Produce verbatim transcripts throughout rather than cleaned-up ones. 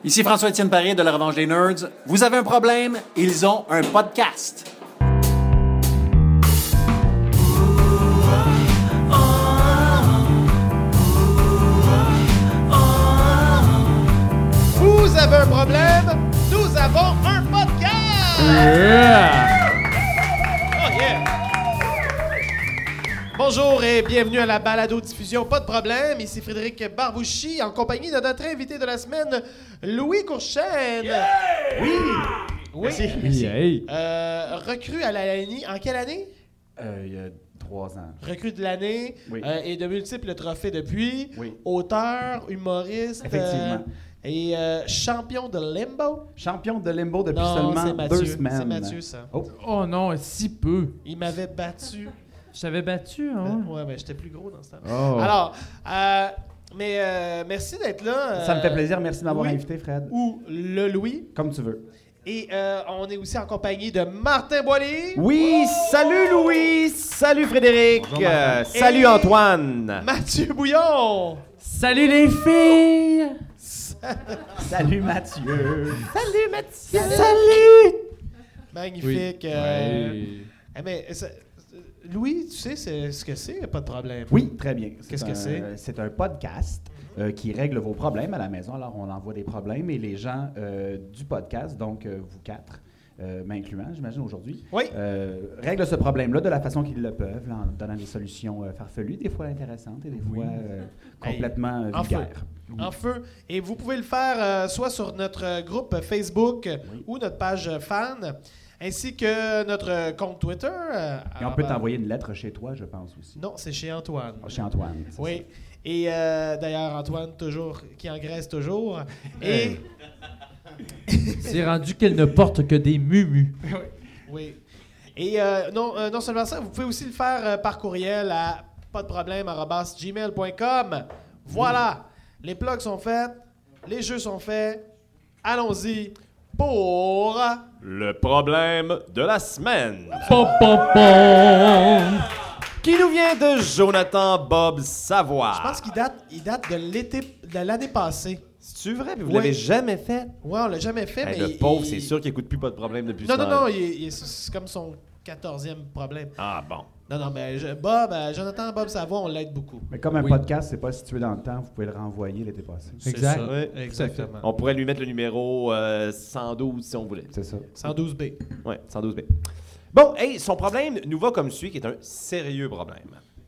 Ici François-Étienne Paré de La Revanche des Nerds. Vous avez un problème? Ils ont un podcast. Vous avez un problème? Nous avons un podcast! Yeah! Oh yeah! Bonjour et bienvenue à la balado-diffusion Pas de problème. Ici Frédéric Barbouchi en compagnie de notre invité de la semaine, Louis Courchaine. Yeah! Oui! Oui. Merci. Merci. Hey. Euh, recrue à l'année. En quelle année? Euh, il y a trois ans. Recrue de l'année Oui. euh, et de multiples trophées depuis. Oui. Auteur, humoriste. Effectivement. euh, et euh, champion de limbo. Champion de limbo depuis Non, seulement c'est Mathieu. deux semaines. C'est Mathieu, ça. Oh. Oh non, si peu. Il m'avait battu. Je t'avais battu, Euh, hein? ouais, mais j'étais plus gros dans ce temps. Oh. Alors, euh, mais euh, merci d'être là. Ça me euh, fait plaisir. Merci de m'avoir oui. invité, Fred. Ou le Louis. Comme tu veux. Et euh, on est aussi en compagnie de Martin Boily. Oui, salut Louis, salut Frédéric, Bonjour, Martin. euh, salut Et- Antoine. Mathieu Bouillon. Salut les filles! Salut, Mathieu. Salut Mathieu. Salut! Magnifique. euh, Ouais. eh, mais, ça- Louis, tu sais c'est- ce que c'est? Pas de problème. Oui, très bien. Qu'est-ce que un- c'est? C'est un podcast euh, qui règle vos problèmes à la maison. Alors, on envoie des problèmes et les gens euh, du podcast, donc euh, vous quatre, euh, m'incluant, j'imagine, aujourd'hui, Oui. euh, règlent ce problème-là de la façon qu'ils le peuvent, là, en donnant des solutions euh, farfelues, des fois intéressantes et des fois euh, complètement euh, en feu. vulgaires. En feu. Et vous pouvez le faire euh, soit sur notre euh, groupe Facebook Oui. ou notre page euh, fan, ainsi que notre euh, compte Twitter. euh, Et on peut arobase- t'envoyer une lettre chez toi, je pense aussi. Non, c'est chez Antoine. Chez Antoine. c'est Oui. Et euh, d'ailleurs, Antoine, toujours, qui engraisse toujours. Et. C'est rendu qu'elle ne porte que des mumus. Oui. Et euh, non, euh, non seulement ça, vous pouvez aussi le faire euh, par courriel à pas de problème arobase gmail point com. Voilà. Les plugs sont faits. Les jeux sont faits. Allons-y pour. Le problème de la semaine, Pom, pom, pom. qui nous vient de Jonathan Bob Savoie. Je pense qu'il date, il date de l'été de l'année passée. C'est-tu vrai? Puis vous Oui. l'avez jamais fait? Ouais, on l'a jamais fait, Eh, mais. le il- pauvre, il- c'est sûr qu'il écoute plus pas de problème depuis Non, ce non, temps. non, il est- il est- c'est comme son quatorzième problème. Ah bon. Non, non, mais je- Bob, euh, Jonathan Bob Savoie, on l'aide beaucoup. Mais comme un Oui. podcast, c'est pas situé dans le temps, vous pouvez le renvoyer l'été passé. Exact. C'est ça. Oui. Exactement. On pourrait lui mettre le numéro euh, cent douze si on voulait. C'est ça. cent douze B. Ouais, cent douze B. Bon, hey, son problème nous va comme suit, qui est un sérieux problème.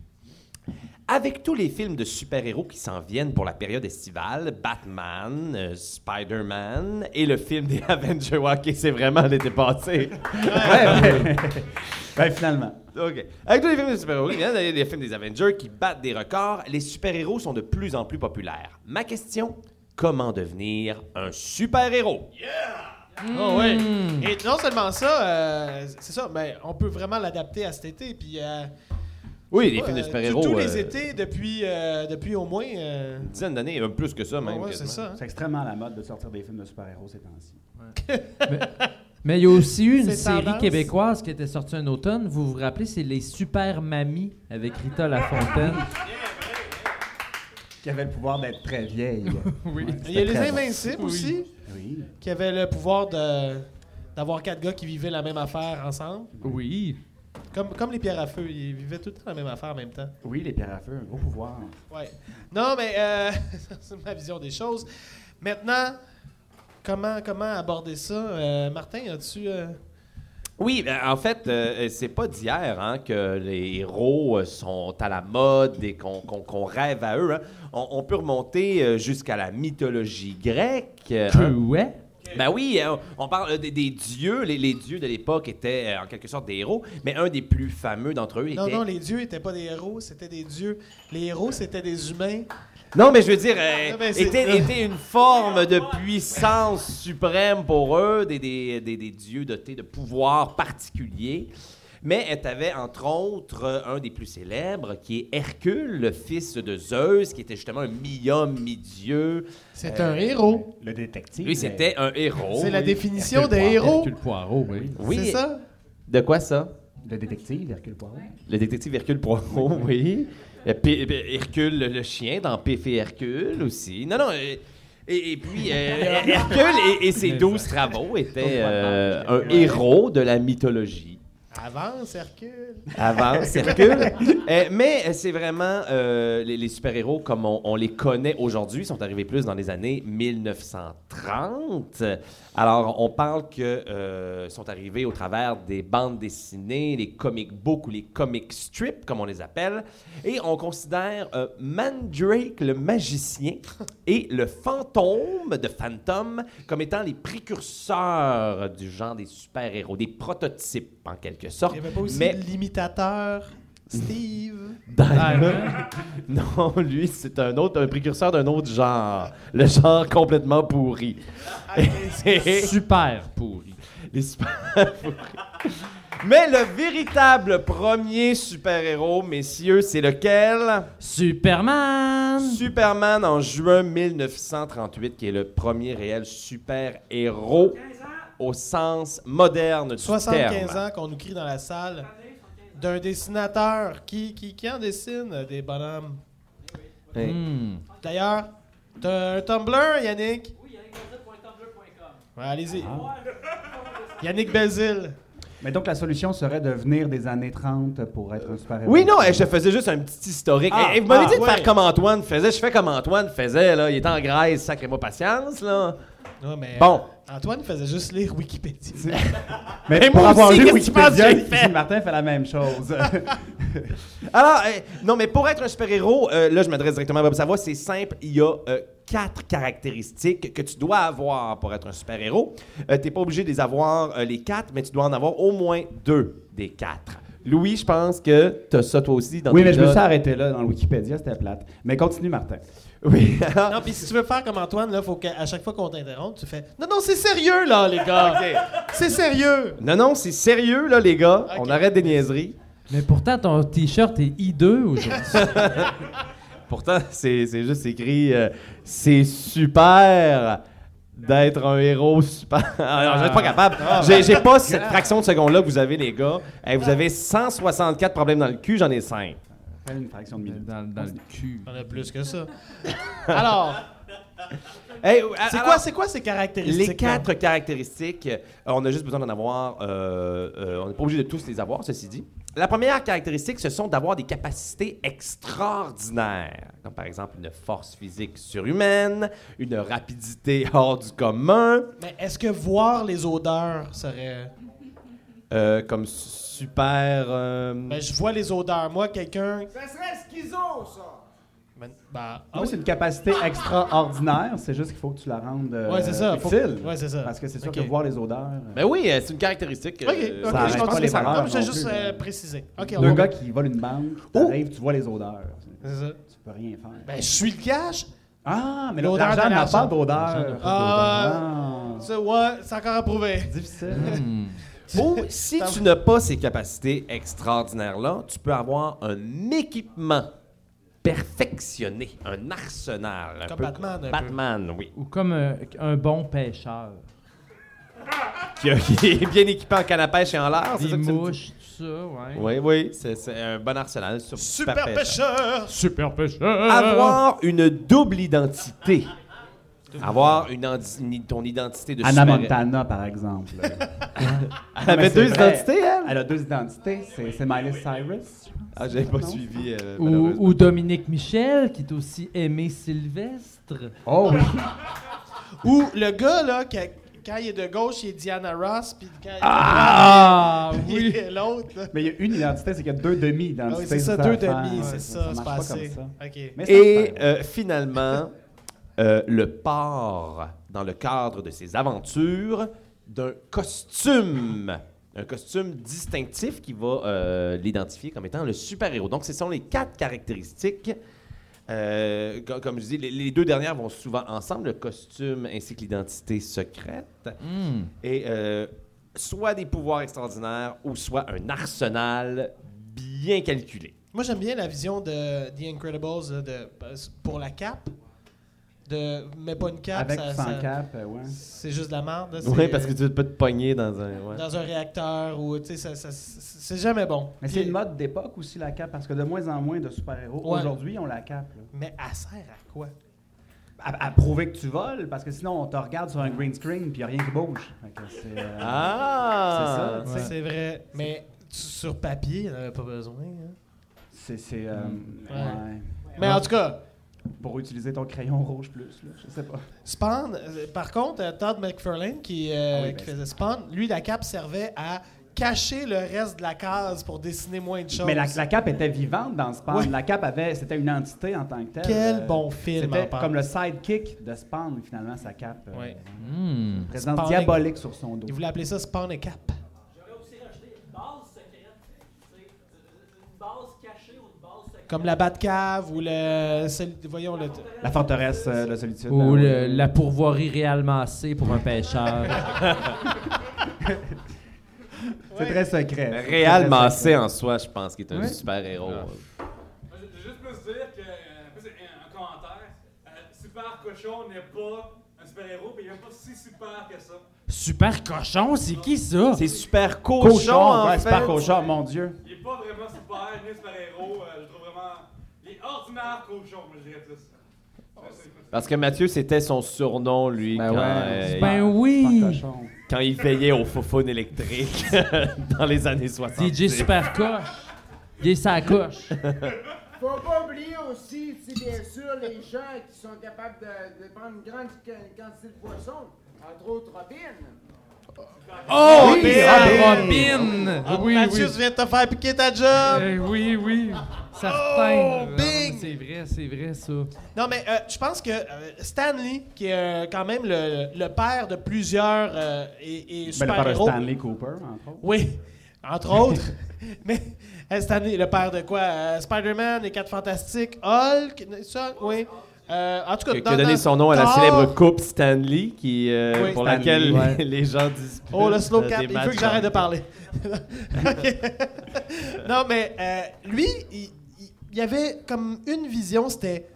Avec tous les films de super-héros qui s'en viennent pour la période estivale, Batman, euh, Spider-Man et le film des Avengers, ouais, ok, c'est vraiment l'été passé. Ouais, ouais. Ben, finalement. OK. Avec tous les films de super-héros, il y a des films des Avengers qui battent des records, les super-héros sont de plus en plus populaires. Ma question, comment devenir un super-héros? Oh, ouais. Et non seulement ça, euh, c'est ça, mais on peut vraiment l'adapter à cet été. Puis, euh, Oui, je sais les pas, films de euh, super-héros. Tous les euh, étés depuis, euh, depuis au moins. euh, Une dizaine d'années, même plus que ça, même. ouais, c'est quasiment. ça. hein. C'est extrêmement à la mode de sortir des films de super-héros ces temps-ci. Mais il y a aussi eu une C'est série tendance. québécoise qui était sortie un automne. Vous vous rappelez, c'est Les Super Mamies avec Rita Lafontaine. Qui avait le pouvoir d'être très vieille. Oui. Ouais, Il y a c'était les très bon. Invincibles Oui. aussi, Oui. qui avaient le pouvoir de d'avoir quatre gars qui vivaient la même affaire ensemble. Oui. Comme, comme les pierres à feu, ils vivaient tout le temps la même affaire en même temps. Oui, les pierres à feu, un gros pouvoir. Ouais. Non, mais euh, c'est ma vision des choses. Maintenant, comment, comment aborder ça? Euh, Martin, as-tu... euh, Oui, ben, en fait, euh, c'est pas d'hier hein, que les héros euh, sont à la mode et qu'on qu'on- qu'on rêve à eux. hein. On, on peut remonter euh, jusqu'à la mythologie grecque. euh, Que hein. ouais? Ben oui, euh, on parle euh, des, des dieux. Les, les dieux de l'époque étaient euh, en quelque sorte des héros, mais un des plus fameux d'entre eux Non, était... non, les dieux n'étaient pas des héros, c'était des dieux. Les héros, c'était des humains. Non, mais je veux dire, euh, Non, mais c'est- était, était une forme de puissance suprême pour eux, des, des, des, des dieux dotés de pouvoirs particuliers. Mais tu avais, entre autres, euh, un des plus célèbres, qui est Hercule, le fils de Zeus, qui était justement un mi-homme, mi-dieu. C'est Euh, un héros. Le détective. Lui, c'était un héros. C'est la oui. définition Hercule des Poirot. héros. Hercule Poirot, oui. Oui. C'est ça? De quoi ça? Le détective, Hercule Poirot. Le détective Hercule Poirot, oui. Euh, P- P- Hercule, le, le chien, dans P et Hercule aussi. Non, non. euh, Et, et puis, euh, Hercule et, et ses douze travaux étaient euh, un héros de la mythologie. Avance, Hercule. Avance, Hercule. Euh, mais c'est vraiment euh, les, les super-héros comme on, on les connaît aujourd'hui sont arrivés plus dans les années mille neuf cent trente. Alors, on parle que euh, sont arrivés au travers des bandes dessinées, les comic books ou les comic strips, comme on les appelle. Et on considère euh, Mandrake, le magicien, et le fantôme de Phantom comme étant les précurseurs du genre des super-héros, des prototypes, en quelque sorte. Il n'y avait pas aussi Mais l'imitateur Steve. non, lui, c'est un autre, un précurseur d'un autre genre. Le genre complètement pourri. Super pourri. Les super pourris. Mais le véritable premier super-héros, messieurs, c'est lequel? Superman! Superman en juin mille neuf cent trente-huit, qui est le premier réel super-héros au sens moderne du soixante-quinze terme. ans qu'on nous crie dans la salle d'un dessinateur qui, qui, qui en dessine euh, des bonhommes. Hey. Hmm. D'ailleurs, t'as un Tumblr, Yannick? Oui, yannick belzile point tumblr point com. Ouais, allez-y. Ah. Yannick Belzile. Mais donc, la solution serait de venir des années trente pour être un super-héros. Oui, non, je te faisais juste un petit historique. Ah, Eh, eh, vous m'avez ah, dit de ouais. faire comme Antoine faisait. Je fais comme Antoine faisait, là. Il est en Grèce, sacrez-moi patience, là. Non, mais Bon. Antoine faisait juste lire Wikipédia. Mais Et pour moi avoir aussi, lu qu'est-ce que tu penses que Wikipédia, j'ai fait? Gilles Martin fait la même chose. Alors, euh, non, mais pour être un super-héros, euh, là, je m'adresse directement à Bob Savoie, c'est simple. Il y a euh, quatre caractéristiques que tu dois avoir pour être un super-héros. Euh, tu n'es pas obligé de les avoir euh, les quatre, mais tu dois en avoir au moins deux des quatre. Louis, je pense que tu as ça toi aussi dans Oui, tes mais je me notes. suis arrêté là dans le Wikipédia, c'était plate. Mais continue, Martin. Oui. Non, puis si tu veux faire comme Antoine, là, faut qu'à chaque fois qu'on t'interrompt, tu fais non, non, c'est sérieux, là, les gars. C'est sérieux. Non, non, c'est sérieux, là, les gars. Ok. On arrête des niaiseries. Mais pourtant, ton T-shirt est hideux aujourd'hui. Pourtant, c'est c'est juste écrit euh, c'est super d'être un héros super. Ah, non, je suis pas capable. J'ai j'ai pas cette fraction de seconde-là que vous avez, les gars. Hey, vous avez cent soixante-quatre problèmes dans le cul, j'en ai cinq. Fais une fraction de minute. dans, dans le cul. On a plus que ça. Alors, Hey, c'est alors, quoi, c'est quoi ces caractéristiques? les quatre caractéristiques, euh, on a juste besoin d'en avoir. euh, euh, on n'est pas obligé de tous les avoir, ceci dit. La première caractéristique, ce sont d'avoir des capacités extraordinaires, comme par exemple une force physique surhumaine, une rapidité hors du commun, Mais est-ce que voir les odeurs serait... euh, comme super. euh, Ben, je vois les odeurs. Moi, quelqu'un... Ça serait schizo, ça! Ben, ben, ah Moi, oui. c'est une capacité extraordinaire, c'est juste qu'il faut que tu la rendes euh, Ouais, c'est ça, faut- utile. ouais, c'est ça. Parce que c'est sûr Ok. que voir les odeurs. euh, Ben oui, euh, c'est une caractéristique. OK, euh, OK, ça je arrête pense pas que les ça odeurs Non, j'ai non juste plus, euh, là. précisé. OK, on Deux va- gars qui volent une banque, t'arrives, tu vois les odeurs. C'est ça. Tu peux rien faire. Ben, je suis le cash. Ah, mais L'odeur l'odeur de n'a l'argent. pas d'odeur. L'argent n'a pas Ah, Ça, ouais, c'est encore approuvé. difficile. Hmm. Ou si tu n'as pas ces capacités extraordinaires-là, tu peux avoir un équipement perfectionné, un arsenal. Un Comme peu Batman, un peu. Batman, oui. Ou comme un, un bon pêcheur. Qui, a- qui est bien équipé en canne à pêche et en l'air, c'est Des ça que tu me dis? mouches, tout ça, ouais. Oui, oui, c'est c'est un bon arsenal. Sur Super pêcheur. pêcheur. Super pêcheur! Avoir une double identité. Avoir une, andi- une- ton identité de Anna super- Montana, par exemple. Elle avait Mais deux c'est vrai. identités, elle? Elle a deux identités. C'est c'est Miley Cyrus. Ah, j'avais pas Non. suivi. euh, Ou, malheureusement. ou Dominique Michel, qui est aussi Aimé Sylvestre. Oh oui. Ou le gars, là, qui a- quand il est de gauche, il est Diana Ross, puis quand il est Ah, de droite, il oui! est l'autre, là. Mais il y a une identité, c'est qu'il y a deux demi-identités. Ah oui, c'est ça, à deux faire. demi, Ouais, c'est ça, marche c'est pas passé. comme ça. OK. Mais c'est Et super. euh, finalement, euh, le port, dans le cadre de ses aventures, d'un costume. Un costume distinctif qui va euh, l'identifier comme étant le super-héros. Donc, ce sont les quatre caractéristiques. Euh, co- comme je dis, les, les deux dernières vont souvent ensemble, le costume ainsi que l'identité secrète. Hmm. Et euh, soit des pouvoirs extraordinaires ou soit un arsenal bien calculé. Moi, j'aime bien la vision de The Incredibles là, de, pour la cape. De, mais pas une cape, Avec ça, sans ça- cap, euh, ouais. c'est juste de la merde. là, c'est, Oui, parce que euh, tu veux pas te pogner dans un... ouais. dans un réacteur ou tu sais, ça, ça- c'est jamais bon. Mais Puis- c'est une mode d'époque aussi, la cape, parce que de moins en moins de super-héros Ouais. aujourd'hui ont la cape. là. Mais elle sert à quoi? à, à prouver que tu voles, parce que sinon, on te regarde sur un green screen puis il n'y a rien qui bouge. Fait que c'est, euh, Ah! c'est ça, tu sais. C'est vrai. Mais tu- sur papier, il n'y en avait pas besoin. Hein. C'est... c'est euh, Ouais. ouais. Mais en tout cas, Pour utiliser ton crayon rouge plus, là, je sais pas. Spawn, euh, par contre, euh, Todd McFarlane, qui, euh, Ah oui, ben qui c'est- faisait Spawn, lui, la cape servait à cacher le reste de la case pour dessiner moins de choses. Mais la, la cape était vivante dans Spawn. Ouais. La cape avait, c'était une entité en tant que telle. Quel Euh, bon film, en C'était parle. comme le sidekick de Spawn, finalement, sa cape. euh, Ouais. Hmm. Présence Spawn- diabolique sur son dos. Il voulait appeler ça Spawn et Cap. J'aurais aussi rajouté une base secrète. Tu sais, une base cachée ou une base secrète. Comme la Batcave ou le... celle- voyons le... La forteresse euh, de solitude. Ou ben, le- oui. la pourvoirie Réal Massé pour un pêcheur. C'est très secret. C'est Réal très Massé secret. en soi, je pense qu'il est un Ouais. super-héros. Moi, je je veux juste plus dire que, euh, plus un, un commentaire, euh, Super Cochon n'est pas un super-héros, mais il n'est pas si super que ça. Super cochon, c'est qui ça? C'est super cochon, Cochon, en ouais, fait. super cochon, mon Dieu. Il n'est pas vraiment super, ni un super-héros. euh, je trouve vraiment. Il est ordinaire cochon, moi, je dirais plus. C'est- c'est- Parce que Mathieu, c'était son surnom, lui, Ben quand, ouais, euh, super- Ben oui. super cochon. quand il veillait au faufaune électrique dans les années soixante. D J Super Coche. Il est sa coche. Faut pas oublier aussi, c'est bien sûr, les gens qui sont capables de, de prendre une grande qu- quantité de poissons, entre autres Robin. Oh, Oui, Robin! Robin. Ah, oui, Mathieu, oui. tu viens de te faire piquer ta job! Eh oui, oui. Certain. Oh, Non, bing! mais C'est vrai, c'est vrai, ça. Non, mais euh, je pense que euh, Stanley, qui est euh, quand même le, le père de plusieurs euh, et, et Ben, le père de super-héros... Stanley Cooper, entre autres. Oui, entre autres. Mais euh, Stanley, le père de quoi? Euh, Spider-Man, les Quatre Fantastiques, Hulk, ça, oui. Euh, en tout cas, Qui dans- a donné dans- son nom à la Thor- célèbre coupe Stanley, qui, euh, Oui, pour Stanley, laquelle ouais. les, les gens disputent. Oh, le slow euh, cap, des il matchs veut que j'arrête de en- parler. Ok. Non, mais euh, lui, il, il- il y avait comme une vision, c'était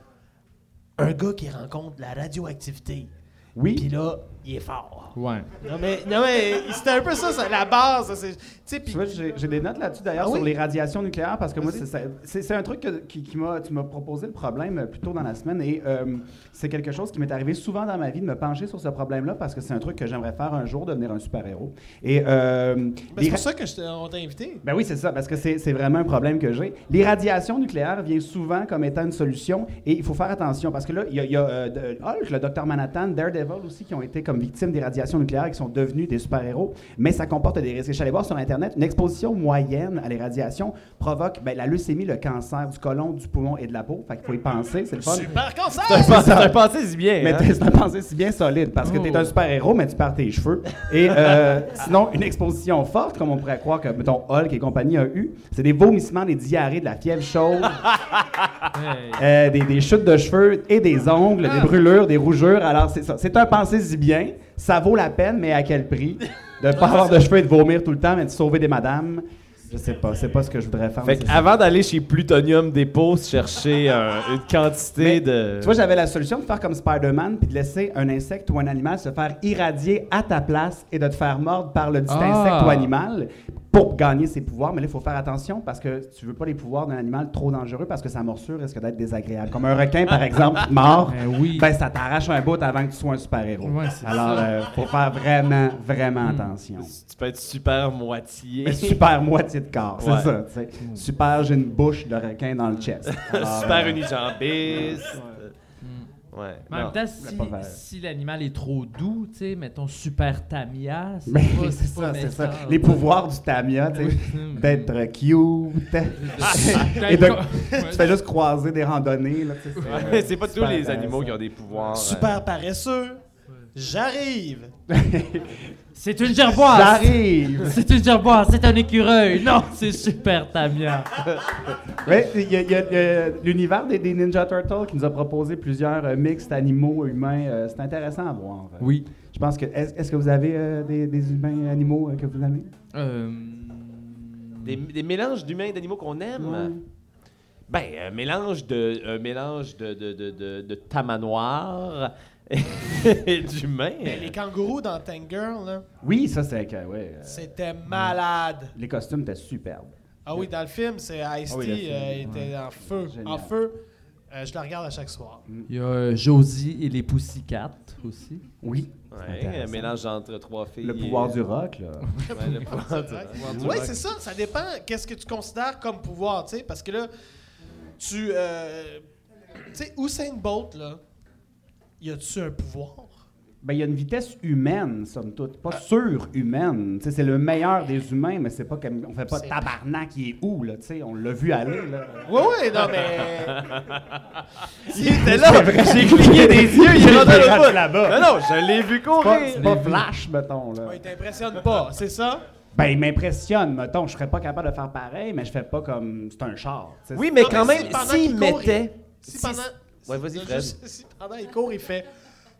un gars qui rencontre la radioactivité. Oui. Puis là, il est fort. Ouais. Non, mais, non, mais c'était un peu ça, ça, la base. ça, c'est- Tu sais, puis Tu vois, j'ai j'ai des notes là-dessus d'ailleurs Ah sur oui? les radiations nucléaires parce que moi, Vas-y. c'est- c'est c'est- c'est un truc que, qui, qui m'a, tu m'as proposé le problème euh, plus tôt dans la semaine et euh, c'est quelque chose qui m'est arrivé souvent dans ma vie de me pencher sur ce problème-là parce que c'est un truc que j'aimerais faire un jour, devenir un super-héros. Et euh, ben, les c'est ra- pour ça que je t'ai- on t'a invité. Ben oui, c'est ça, parce que c'est c'est vraiment un problème que j'ai. Les radiations nucléaires viennent souvent comme étant une solution et il faut faire attention parce que là, il y a, il y a euh, de- Hulk, le docteur Manhattan, Daredevil aussi qui ont été comme victimes des radiations nucléaires et qui sont devenus des super-héros, mais ça comporte des risques. Et je suis allé voir sur Internet, une exposition moyenne à les radiations provoque ben, la leucémie, le cancer du côlon, du poumon et de la peau. Fait qu'il faut y penser, c'est le fun. Super cancer! C'est un pensée si bien. Mais hein? t'es- c'est un pensée si bien solide parce que t'es un super-héros, mais tu perds tes cheveux. Et euh, sinon, une exposition forte, comme on pourrait croire que, mettons, Hulk et compagnie a eu, c'est des vomissements, des diarrhées, de la fièvre chaude, Hey. euh, des, des chutes de cheveux et des ongles, des brûlures, des rougeurs. Alors, c'est ça. C'est un pensée si bien. Ça vaut la peine, mais à quel prix? De ne pas avoir de cheveux et de vomir tout le temps, mais de sauver des madames. Je sais pas. C'est pas ce que je voudrais faire. mais Fait c'est ça. qu'avant d'aller chez Plutonium Depot chercher un- une quantité Mais, de... Tu vois, j'avais la solution de faire comme Spider-Man puis de laisser un insecte ou un animal se faire irradier à ta place et de te faire mordre par le dit Ah. insecte ou animal pour gagner ses pouvoirs. Mais là, il faut faire attention parce que tu veux pas les pouvoirs d'un animal trop dangereux parce que sa morsure risque d'être désagréable. Comme un requin, par exemple, qui te mord, Ben oui. ben, ça t'arrache un bout avant que tu sois un super-héros. Ouais, c'est Alors, ça. euh, faut faire vraiment, vraiment attention. Tu peux être super moitié. Mais super moitié de corps, c'est Ouais. ça. tu sais. Super, j'ai une bouche de requin dans le chest. Alors, super euh, unijambiste. Ouais. Mais en non. même temps, si, pas vrai. si l'animal est trop doux, tu sais, mettons super Tamia, c'est Mais pas, c'est pas ça, c'est ça. méchant. Les pouvoirs du Tamia, tu sais, Oui. d'être cute. Et de- tu fais juste croiser des randonnées, là, tu sais, c'est, Ouais, c'est pas tous super les intéressant. animaux qui ont des pouvoirs. Super paresseux. J'arrive. C'est une gerboise! J'arrive! C'est une gerboise, c'est un écureuil! Non, c'est super Tamia! Ouais, il y a, il y a, euh, l'univers des, des Ninja Turtles qui nous a proposé plusieurs euh, mixtes animaux, humains. euh, c'est intéressant à voir. euh. Oui. Je pense que. Est-ce, est-ce que vous avez euh, des, des humains animaux euh, que vous aimez? Euh... Des, des mélanges d'humains et d'animaux qu'on aime. Ouais. Ben, un mélange de, un mélange de, de, de, de, de tamanoir et d'humains. Mais les kangourous dans Tank Girl, là, Oui, ça, c'est. que, ouais, euh, c'était malade. les costumes étaient superbes. Ah oui, dans le film, c'est Ice-T, Ah oui, le film, euh, il était en feu. Génial. En feu. Euh, je la regarde à chaque soir. Il y a euh, Josie et les Pussycats aussi. Oui. Ouais, un intéressant. mélange entre trois filles. Le pouvoir et- du rock, là. Ouais, le pouvoir du rock. Oui, c'est ça. Ça dépend qu'est-ce que tu considères comme pouvoir, tu sais. Parce que là, tu... euh, tu sais, Usain Bolt, là, y a-tu un pouvoir? Ben, il y a une vitesse humaine, somme toute, pas surhumaine. Tu sais, c'est le meilleur des humains, mais c'est pas comme on fait pas C'est- tabarnak, il est où, là, tu sais, on l'a vu aller, là. Oui, oui, non, mais... Il était là! J'ai cligné des yeux, il est rendu à l'autre bout. là-bas. Non, non, je l'ai vu C'est pas, courir! c'est pas Flash, mettons, là. Ouais, il t'impressionne pas, c'est ça? Ben, il m'impressionne, mettons, je serais pas capable de faire pareil, mais je fais pas comme, c'est un char, tu sais. Oui, mais Non, quand mais même, si pendant s'il qu'il court, mettait... Si si- pendant... Ouais, vas-y, si- Fred. juste- Si pendant il court, il fait...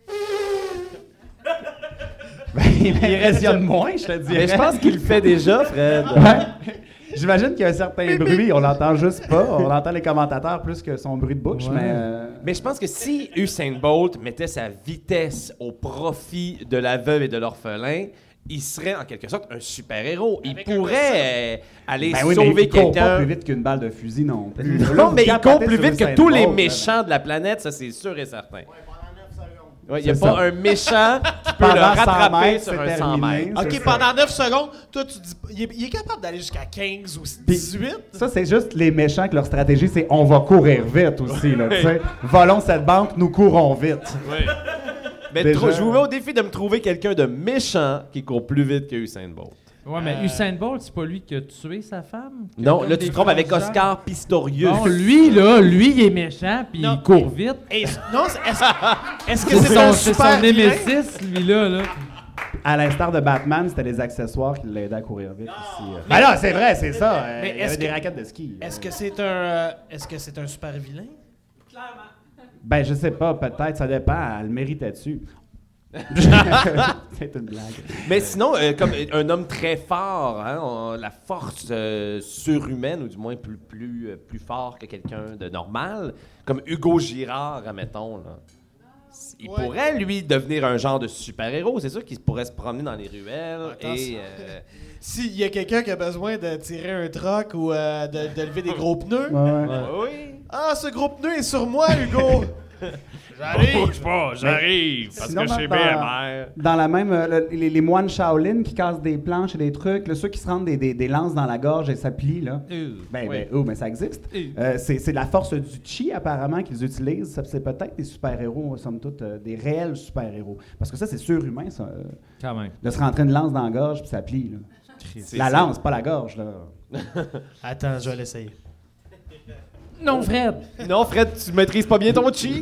Ben, il m'impressionne moins, je te dirais. Mais je pense qu'il le fait déjà, Fred. Ouais. J'imagine qu'il y a un certain bruit, on l'entend juste pas. On entend les commentateurs plus que son bruit de bouche, Ouais. mais... euh, Mais je pense que si Usain Bolt mettait sa vitesse au profit de la veuve et de l'orphelin, il serait en quelque sorte un super-héros. Il Avec un pourrait euh, aller Ben oui, mais sauver il court pas quelqu'un. plus vite qu'une balle de fusil non plus. Non, mais il court Capoter plus sur vite que Usain tous les Bolt, là. méchants de la planète, ça c'est sûr et certain. Ouais, il n'y a C'est pas ça. un méchant qui peut le Pendant cent rattraper mètres, sur c'est un cent terminé. mètres. OK, C'est ça. pendant neuf secondes, toi, tu dis... Il est, il est capable d'aller jusqu'à quinze ou dix-huit? Ça, c'est juste les méchants que leur stratégie, c'est on va courir vite aussi. Là, tu sais. Volons cette banque, nous courons vite. Mais Déjà. trop- je vous mets au défi de me trouver quelqu'un de méchant qui court plus vite que Usain Bolt. Ouais, mais Usain Bolt, c'est pas lui qui a tué sa femme? Non, Comme là tu des te trompes avec plongeurs? Oscar Pistorius. Non, lui, là, lui, il est méchant, puis Non. il court vite. Et, non, c'est- est-ce est-ce que C'est c'est son, un c'est super son vilain? némésis, lui-là. Là. À l'instar de Batman, c'était les accessoires qui l'aidaient à courir vite aussi. euh. Ben là, c'est vrai, c'est ça. euh, Mais il y est-ce avait des que- raquettes de ski. Est-ce que c'est un... euh, Est-ce que c'est un super vilain? Clairement. Ben, je sais pas, peut-être, ça dépend. Elle méritait-tu? C'est une blague. Mais sinon, euh, comme euh, un homme très fort, hein, on- la force euh, surhumaine, ou du moins plus, plus, euh, plus fort que quelqu'un de normal, comme Hugo Girard, admettons, là. Il Ouais. pourrait, lui, devenir un genre de super-héros. C'est sûr qu'il pourrait se promener dans les ruelles Attends, et... euh, S'il y a quelqu'un qui a besoin de tirer un troc ou euh, de, de lever des gros pneus... Ouais, ouais. Oui! Ah, ce gros pneu est sur moi, Hugo! J'arrive! pas, j'arrive, parce Sinon, que chez dans- B M R. Dans la même, euh, le- les, les moines Shaolin qui cassent des planches et des trucs, là, ceux qui se rendent des, des, des lances dans la gorge et ça plie, là. Ben, ben, oh, mais ça existe. Euh, c'est, c'est la force du chi, apparemment, qu'ils utilisent. Ça, c'est peut-être des super-héros, somme toute, euh, des réels super-héros. Parce que ça, c'est surhumain, ça. euh, Quand même. de se rentrer une lance dans la gorge puis ça plie, là. C'est- La c'est- lance, pas la gorge, là. Attends, je vais l'essayer. Non, Fred! Non, Fred, tu maîtrises pas bien ton chi?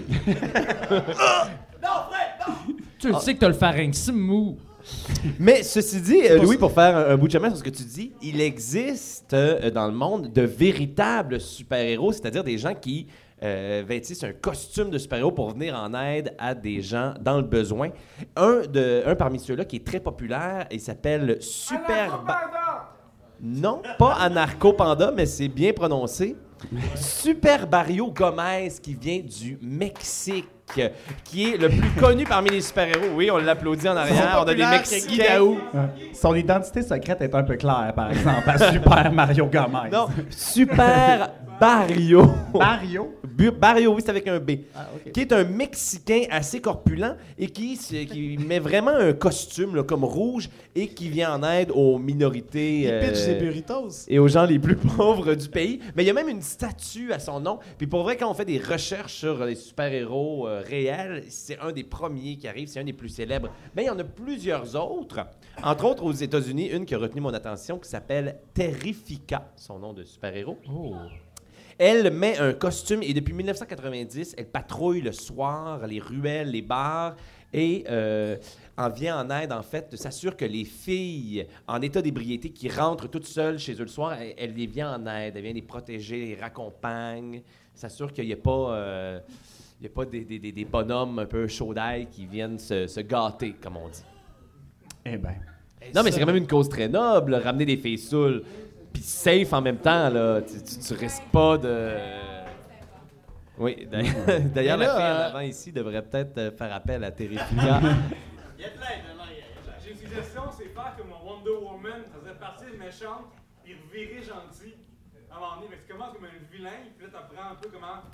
Tu le sais que t'as le pharynx mou. Mais ceci dit, euh, Louis, pour faire un, un bout de chemin sur ce que tu dis, il existe euh, dans le monde de véritables super-héros, c'est-à-dire des gens qui euh, vêtissent un costume de super-héros pour venir en aide à des gens dans le besoin. Un, de, un parmi ceux-là qui est très populaire, il s'appelle Super... Ba- Non, pas Anarcho Panda, mais c'est bien prononcé. Super Barrio Gomez, qui vient du Mexique, qui est le plus connu parmi les super-héros. Oui, on l'applaudit en arrière. On a des populaires que Guy Mexicains. Daou. Son identité secrète est un peu claire, par exemple, à Super Mario Gomez. Non, Super Barrio. Mario? Bu- Barrio, oui, c'est avec un B. Ah, ok. Qui est un Mexicain assez corpulent et qui, se- qui met vraiment un costume là, comme rouge et qui vient en aide aux minorités. Il euh, pitch ses burritos. et aux gens les plus pauvres du pays. Mais il y a même une statue à son nom. Puis pour vrai, quand on fait des recherches sur les super-héros euh, réels, c'est un des premiers qui arrive, c'est un des plus célèbres. Mais il y en a plusieurs autres. Entre autres, aux États-Unis, une qui a retenu mon attention qui s'appelle Terrifica, son nom de super-héros. Elle met un costume et depuis dix-neuf cent quatre-vingt-dix, elle patrouille le soir, les ruelles, les bars et euh, en vient en aide, en fait, de s'assurer que les filles en état d'ébriété qui rentrent toutes seules chez eux le soir, elle, elle les vient en aide, elle vient les protéger, les raccompagne, s'assure qu'il n'y ait pas, euh, il y a pas des, des- des- des bonhommes un peu chauds d'ail qui viennent se, se gâter, comme on dit. Eh ben. Non, mais c'est quand même une cause très noble, là, ramener des filles saoules. Puis safe en même temps, là. Tu, tu, tu risques pas de... Oui, d'ailleurs, d'ailleurs, Mais la là, fille en euh, avant ici devrait peut-être euh, faire appel à Terrifica. Il y a de l'aide, maintenant, il y a- il y a- J'ai une suggestion, c'est faire comme un Wonder Woman, ça serait partir méchante, puis revirer gentil à un moment donné. Fait que tu commences comme un vilain, puis là, t'apprends un peu comment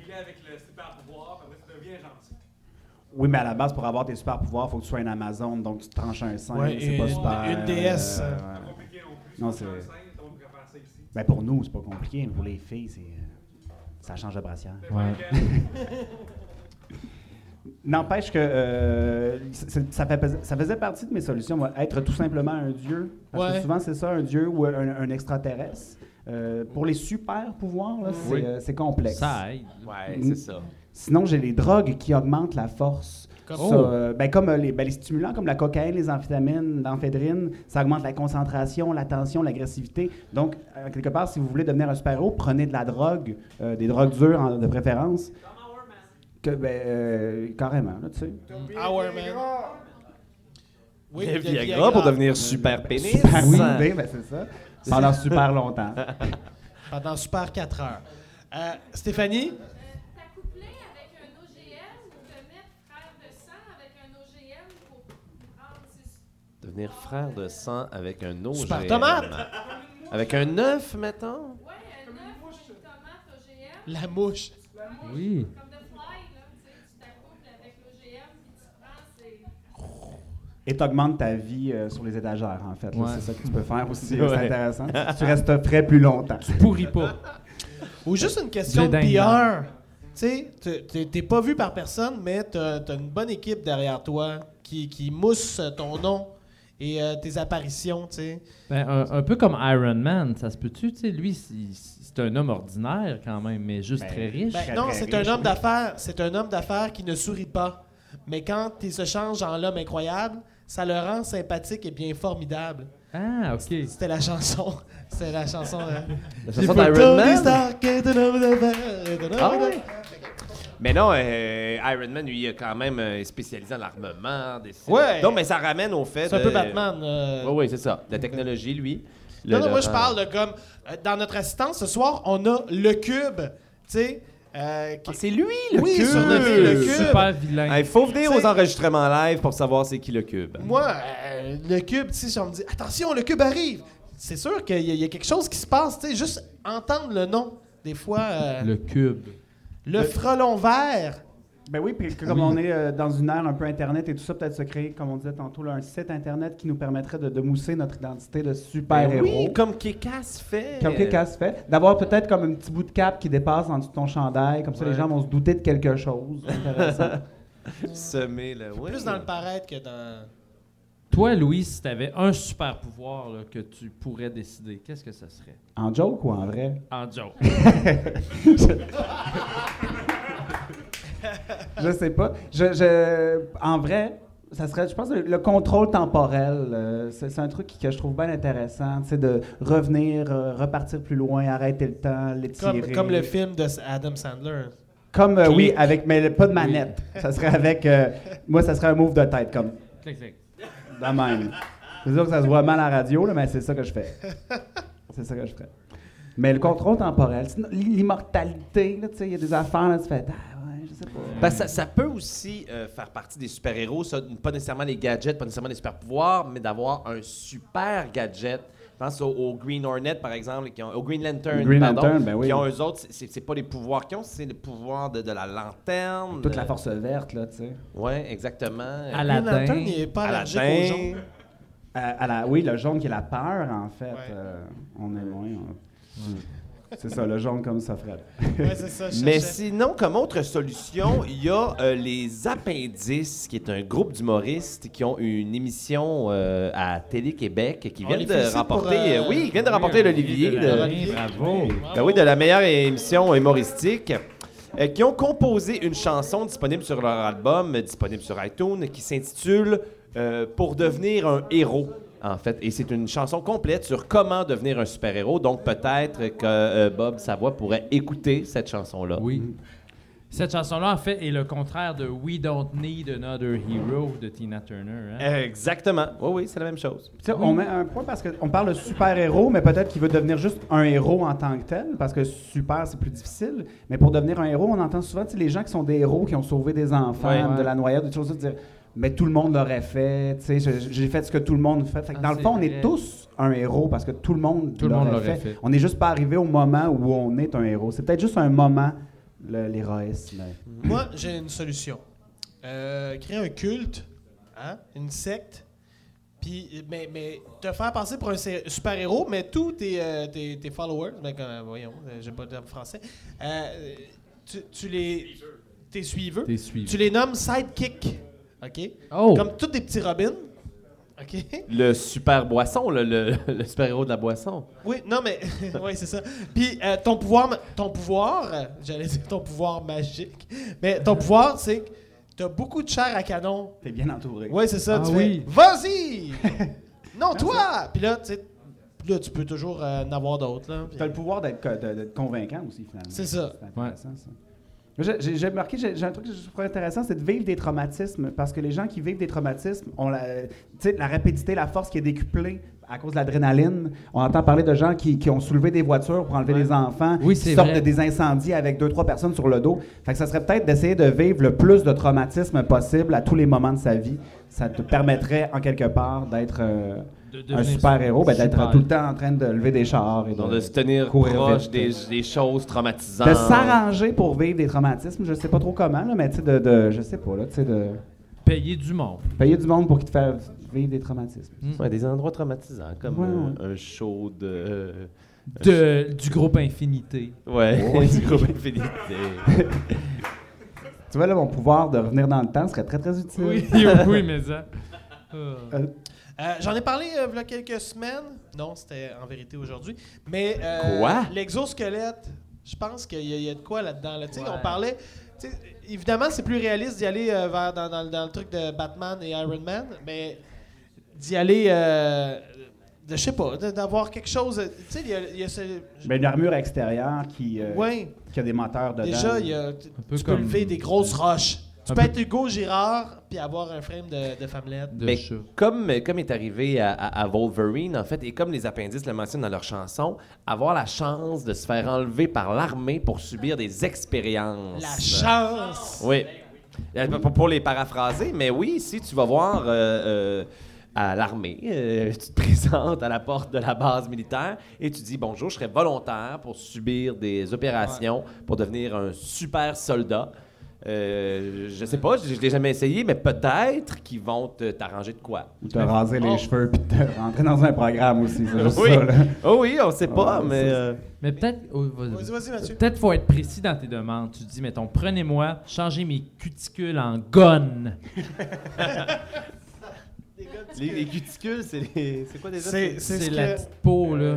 dealer avec le super pouvoir, puis après, tu deviens gentil. Oui, mais à la base, pour avoir tes super pouvoirs, il faut que tu sois une Amazon, donc tu te tranches un sein. Ouais, c'est pas une- super. une déesse. euh, C'est ouais. pas compliqué non plus. Non, Si c'est- tu es enceinte, on pourrait faire ça ici. Ben pour nous, c'est pas compliqué, mais pour les filles, c'est. euh, ça change de brassière. C'est Ouais. pas lequel. N'empêche que euh, c'est- ça, fait- ça faisait partie de mes solutions, moi, être tout simplement un dieu. Parce Ouais. que souvent, c'est ça, un dieu ou un, un extraterrestre. Euh, pour les super pouvoirs, là, c'est, Oui. euh, c'est complexe. Ça aide. Ouais, Mm. c'est ça. Sinon, j'ai les drogues qui augmentent la force. Comme- Ça, euh, ben, comme euh, les, ben, les stimulants comme la cocaïne, les amphétamines, l'amphédrine, ça augmente la concentration, l'attention, l'agressivité. Donc, euh, quelque part, si vous voulez devenir un super-héros, prenez de la drogue, euh, des drogues dures en- de préférence. Comme Our Man. Que, ben, euh, carrément, là, tu sais. Hour Man. Oui, Le il y a Viagra pour devenir super pénis. Super oui, ben, ben, c'est ça. Pendant super longtemps. Pendant super quatre heures. Euh, Stéphanie? T'accoupler avec un O G M ou te mettre frère de sang avec un O G M pour prendre ses... Devenir frère de sang avec un O G M. Super tomate. Avec un œuf, mettons. Ouais, un œuf ou une tomate O G M. La mouche. Oui. Comme de fly, là. Tu sais, tu t'accouples avec l'O G M puis tu prends, c'est... Et t'augmentes ta vie euh, sur les étagères, en fait. là. Ouais. C'est ça que tu peux faire aussi. Ouais. C'est intéressant. Tu restes frais plus longtemps. Pourris pas. Ou juste une question de J'ai P dingue. R. Tu sais, t'es- t'es t'es pas vu par personne, mais t'as as une bonne équipe derrière toi qui, qui mousse ton nom et euh, tes apparitions, tu sais. Ben, un, un peu comme Iron Man, ça se peut-tu? Tu sais, lui, c'est c'est un homme ordinaire quand même, mais juste Ben, très riche. Ben, Très, non, très c'est riche, un homme oui. d'affaires. C'est un homme d'affaires qui ne sourit pas. Mais quand il se change en l'homme incroyable, ça le rend sympathique et bien formidable. Ah, OK. C'était la chanson. C'était la chanson. hein. La chanson d'Iron Man. Stark est un homme d'affaires, est un homme Ah d'affaires. ouais. Mais non, euh, Iron Man, lui, il est quand même euh, spécialisé en l'armement. Des... Ouais. Donc, mais ça ramène au fait C'est un de... peu Batman. euh. Oui, oui, c'est ça. La technologie, lui. Non, le- non, le moi, je rend- parle de comme. euh, dans notre assistance, ce soir, on a le cube. Tu sais. euh, qui- Ah, c'est lui, le Oui, cube! surnommé le cube. Super vilain. Il faut venir T'sais- aux enregistrements live pour savoir c'est qui le cube. Moi, euh, le cube, tu sais, si on me dit attention, le cube arrive, c'est sûr qu'il y, a- il y a quelque chose qui se passe, tu sais, juste entendre le nom, des fois, euh, le, Le cube. frelon vert. Ben oui, puis que comme Oui. on est euh, dans une ère un peu Internet et tout ça, peut-être se créer, comme on disait tantôt, là, un site Internet qui nous permettrait de, de mousser notre identité de Ben super-héros. oui, comme Kick-Ass fait. Comme quelqu'un se fait. D'avoir peut-être comme un petit bout de cap qui dépasse en dessous de ton chandail, comme ça les Ouais. gens vont se douter de quelque chose. Intéressant. Semer, là. Oui. Plus dans le paraître que dans. Toi, Louis, si tu avais un super pouvoir là, que tu pourrais décider, qu'est-ce que ça serait? En joke ou en vrai? En joke. Je sais pas. Je, je- en vrai, ça serait, je pense, le, le contrôle temporel. euh, c'est, c'est un truc que je trouve bien intéressant. Tu sais, de revenir, euh, repartir plus loin, arrêter le temps, l'étirer. Comme, comme le film de Adam Sandler. Comme, euh, oui, Click. avec, mais le- pas de manette. Ça serait avec. euh, moi, ça serait un move de tête, comme. Clic, clic. De même. C'est sûr que ça se voit mal à la radio, là, mais c'est ça que je fais. C'est ça que je ferais. Mais le contrôle temporel, sinon, l'immortalité, là, tu sais, il y a des affaires, là, tu fais. Ah, ouais, je sais pas. Ben, ça, ça peut aussi euh, faire partie des super-héros, ça, pas nécessairement les gadgets, pas nécessairement les super-pouvoirs, mais d'avoir un super gadget. Je pense au, au Green Hornet, par exemple, qui ont, au Green Lantern, Green pardon, Lantern, ben oui. qui ont eux autres, c'est, c'est pas les pouvoirs qu'ils ont, c'est le pouvoir de, de la lanterne. Toute de- la force verte, là, tu sais. Ouais, exactement. À Green Aladdin. Lantern, il est pas allergique aux Aladdin. jaune. À, à la, oui, le jaune qui est la peur, en fait. Ouais. euh, on est loin. on- C'est ça, le jaune comme ça, Fred. Ouais, c'est ça, je Mais cherchais. sinon, comme autre solution, il y a euh, les Appendices, qui est un groupe d'humoristes qui ont une émission euh, à Télé-Québec qui On viennent les de félicite remporter, pour, euh, euh, oui, ils viennent de remporter l'Olivier. de de- la- Olivier. Bravo. Ben oui, de la meilleure émission humoristique, euh, qui ont composé une chanson disponible sur leur album, euh, disponible sur iTunes, qui s'intitule euh, Pour devenir un héros. En fait, et c'est une chanson complète sur comment devenir un super-héros. Donc peut-être que euh, Bob Savoie pourrait écouter cette chanson-là. Oui. Cette chanson-là, en fait, est le contraire de We Don't Need Another Hero de Tina Turner. Hein? Exactement. Oui, oui, c'est la même chose. Tu sais, on met un point parce qu'on parle de super-héros, mais peut-être qu'il veut devenir juste un héros en tant que tel, parce que super, c'est plus difficile. Mais pour devenir un héros, on entend souvent tu sais, les gens qui sont des héros, qui ont sauvé des enfants, Ouais. de la noyade, des choses comme ça, dire mais tout le monde l'aurait fait, tu sais, je- j'ai fait ce que tout le monde fait. Fait que Ah, dans le c'est fond, on vrai. est tous un héros parce que tout le monde Tout le monde l'aurait l'aurait fait. fait. On n'est juste pas arrivé au moment où on est un héros. C'est peut-être juste un moment le- l'héroïsme. Moi, j'ai une solution. Euh, créer un culte, hein, une secte, puis mais, mais te faire passer pour un sé- super-héros, mais tous tes, euh, tes, tes followers, ben, comme, voyons, euh, j'ai pas de terme français, euh, tu, tu les... Tes suiveux. Tes suiveux. Tu les nommes sidekick, OK? Oh! Comme tous des petits Robins, OK? Le super boisson, le, le, le super-héros de la boisson. Oui, non, mais... oui, c'est ça. Puis euh, ton pouvoir, ma- ton pouvoir, euh, j'allais dire ton pouvoir magique, mais ton pouvoir, c'est que t'as beaucoup de chair à canon. T'es bien entouré. Oui, c'est ça. Ah tu oui. fais, vas-y! Non, toi! Puis là, tu sais, là, tu peux toujours euh, en avoir d'autres. Là, puis- T'as le pouvoir d'être, co- de- d'être convaincant aussi, finalement. C'est ça. C'est intéressant, ça. J'ai, j'ai- j'ai remarqué, j'ai, j'ai un truc que je trouve intéressant, c'est de vivre des traumatismes. Parce que les gens qui vivent des traumatismes ont la, tu sais, la rapidité, la force qui est décuplée à cause de l'adrénaline. On entend parler de gens qui, qui ont soulevé des voitures pour enlever des enfants, Oui, qui c'est sortent vrai. de des incendies avec deux, trois personnes sur le dos. Fait que ça serait peut-être d'essayer de vivre le plus de traumatisme possible à tous les moments de sa vie. Ça te permettrait, en quelque part, d'être euh, De un devenir super-héros, ben, d'être super. tout le temps en train de lever des chars et de, Donc, de se tenir courir proche vite. des, des choses traumatisantes. De s'arranger pour vivre des traumatismes, je sais pas trop comment, là, mais tu sais, de, de, je sais pas, là, tu sais, de Payer du monde. payer du monde pour qu'il te fasse vivre des traumatismes. Ouais, des endroits traumatisants, comme Ouais, euh, ouais. un show de... euh, De, du groupe Infinité. Ouais, Oui. du groupe Infinité. Tu vois, là, mon pouvoir de revenir dans le temps serait très, très utile. Oui, oui, mais ça. Euh, Euh, J'en ai parlé euh, il y a quelques semaines. Non, c'était en vérité aujourd'hui. Mais euh, Quoi? l'exosquelette, je pense qu'il y, a- il y a de quoi là-dedans. Là. Tu sais, Ouais. On parlait. tu sais, Évidemment, c'est plus réaliste d'y aller euh, vers, dans, dans- dans le truc de Batman et Iron Man, mais d'y aller. Euh, de, je sais pas, de- d'avoir quelque chose. euh, Tu sais, il y a, il y a ce. Ben, une armure extérieure qui, euh, ouais, qui a des moteurs dedans. déjà, il y a, tu peu tu peux comme- lever des grosses roches. Tu un peux peu- être Hugo Girard puis avoir un frame de, de femmelette. de Mais chat. comme, comme est arrivé à, à- à Wolverine, en fait, et comme les appendices le mentionnent dans leur chanson, avoir la chance de se faire enlever par l'armée pour subir des expériences. La chance! Oui. Euh, Pour, pour les paraphraser, mais oui, si tu vas voir euh, euh, à l'armée, euh, tu te présentes à la porte de la base militaire et tu dis bonjour, je serai volontaire pour subir des opérations, pour devenir un super soldat. Euh, je sais pas, je, je l'ai jamais essayé, mais peut-être qu'ils vont te- t'arranger de quoi. Ou te raser les Oh. cheveux puis te rentrer dans un programme aussi. C'est juste Oui. ça, là. Oh oui, on sait pas, Ouais, mais c'est- euh, Mais peut-être. oh, vas-y. Vas-y, vas-y, Mathieu. Peut-être faut être précis dans tes demandes. Tu dis, mettons, prenez-moi, changez mes cuticules en gonne. les, les cuticules, c'est les... c'est quoi déjà? C'est c'est C'est ce la que. petite peau, là.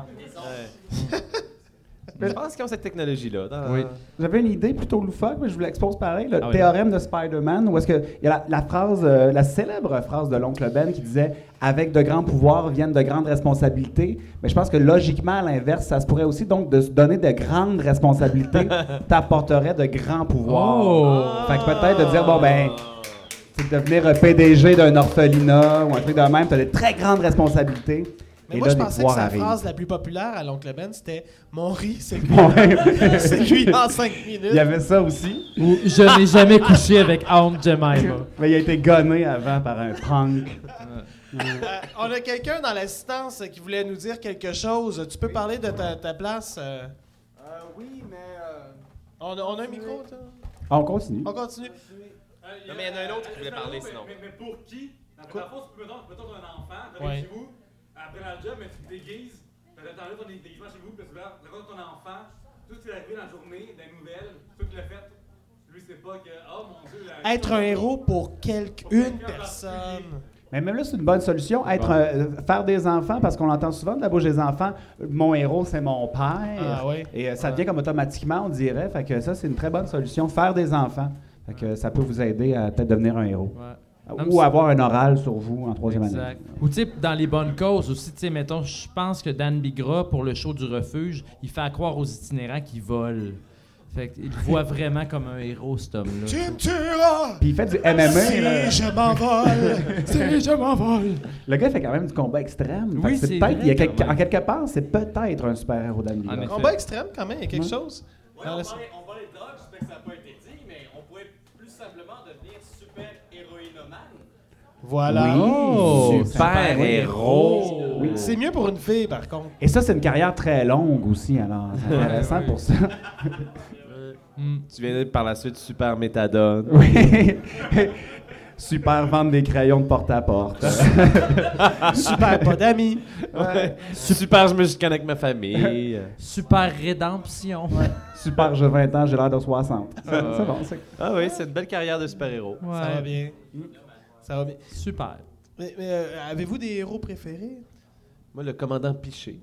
Je pense qu'ils ont cette technologie-là. dans- Oui. J'avais une idée plutôt loufoque, mais je vous l'expose pareil. Le Ah oui. théorème de Spider-Man, où est-ce que il y a la, la phrase, euh, la célèbre phrase de l'oncle Ben qui disait « Avec de grands pouvoirs viennent de grandes responsabilités ». Mais je pense que logiquement, à l'inverse, ça se pourrait aussi donc de se donner de grandes responsabilités t'apporterait de grands pouvoirs. Oh! Fait que peut-être de dire, bon ben, c'est de devenir un P D G d'un orphelinat ou un truc de même, t'as de très grandes responsabilités. Mais et moi, là, je des pensais que pouvoirs sa arrivent. phrase la plus populaire à l'oncle Ben, c'était « Mon riz, c'est cuit, Ouais. c'est cuit en cinq minutes. » Il y avait ça aussi. Ou je n'ai jamais couché avec Aunt Jemima. Mais il a été gonné avant par un punk. Euh, on a quelqu'un dans l'assistance qui voulait nous dire quelque chose. Tu peux parler de ta, ta place? euh? Euh, oui, mais. Euh, On, a, on a un micro, toi? Ah, on continue. On continue. Euh, Non, mais il y en a un autre qui voulait Espérons, parler, mais- sinon. Mais, mais pour qui? Dans Quoi? la force, mettons, mettons ton enfant, Ouais. t'arrives chez vous, après la job, mais tu te déguises, t'enlèves ton déguisement chez vous, puis tu vas raconter ton enfant, tout ce qui est arrivé dans la journée, des nouvelles, tout le fait. Lui, c'est pas que, oh mon Dieu. la- Être un héros pour quelque, une personne. Mais même là, c'est une bonne solution. Être, euh, faire des enfants, parce qu'on entend souvent de la bouche des enfants, mon héros, c'est mon père. Ah oui. Et euh, ça devient comme automatiquement, on dirait. Fait que ça, c'est une très bonne solution. Faire des enfants. Fait que ça peut vous aider à peut-être devenir un héros. Ouais. Ou Non, mais avoir un oral sur vous en troisième année. Exact. Ou tu sais, dans les bonnes causes aussi, tu sais, mettons, je pense que Dan Bigra, pour le show du refuge, il fait croire aux itinérants qu'ils volent. Fait qu'il le voit vraiment comme un héros, cet homme-là. Tu me tueras Puis il fait du M M A. là. si je m'envole. Si je m'envole. Le gars fait quand même du combat extrême. Fait Oui, que c'est c'est peut-être, il y a vrai, quelque- quand même. en quelque part, c'est peut-être un super-héros d'Anne En effet. Combat extrême, quand même, il y a quelque Ouais. chose. Ouais, Dans on le- parlait, on parlait de drugs, fait que ça n'a pas été dit, mais on pourrait plus simplement devenir super héroïnomane. Voilà. Oh, Super héros. Oui. C'est mieux pour une fille, par contre. Et ça, c'est une carrière très longue aussi, alors c'est intéressant ouais. pour ça. Mm. Tu viens par la suite super méthadone. Oui. Super vendre des crayons de porte-à-porte. Super, pas d'amis. Ouais. Super, je me chicane avec ma famille. Super rédemption. Super, j'ai vingt ans, j'ai l'air de soixante. C'est, Euh. c'est bon, c'est... Ah oui, c'est une belle carrière de super-héros. Ouais. Ça va bien. Ça va bien. Super. Mais, mais, euh, avez-vous des héros préférés? Moi, le commandant Piché.